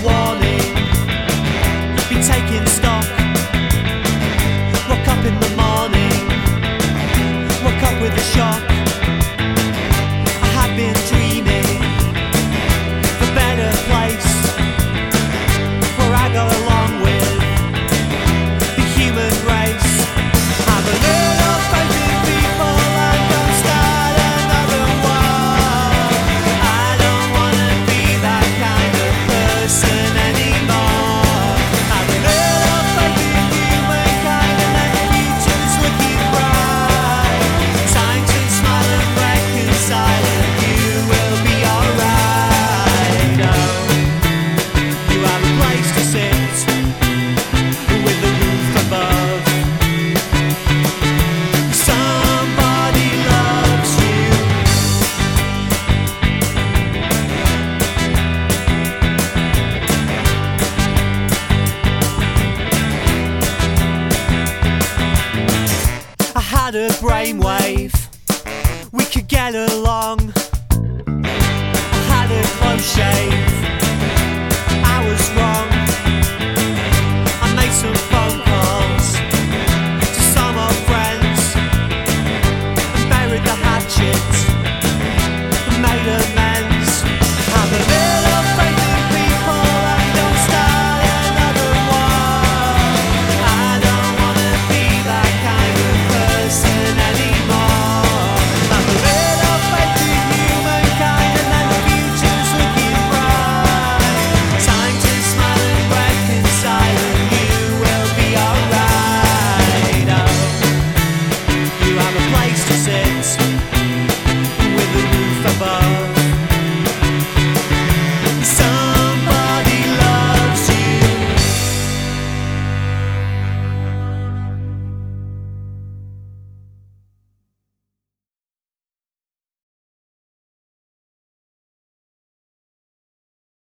warning. Be taking stock. Woke up in the morning. Woke up with a shock. I had been dreaming of a better place, where I got along with the human race. Have a little faith in people and don't start another war. I don't wanna be that kind of person anymore. Have a little faith in humankind and let the future's looking bright. Time to smile and reconcile and you will be alright. Oh, you have a place to sit with the roof above. Somebody loves you. I had a brainwave, we could get along. I had a close shave.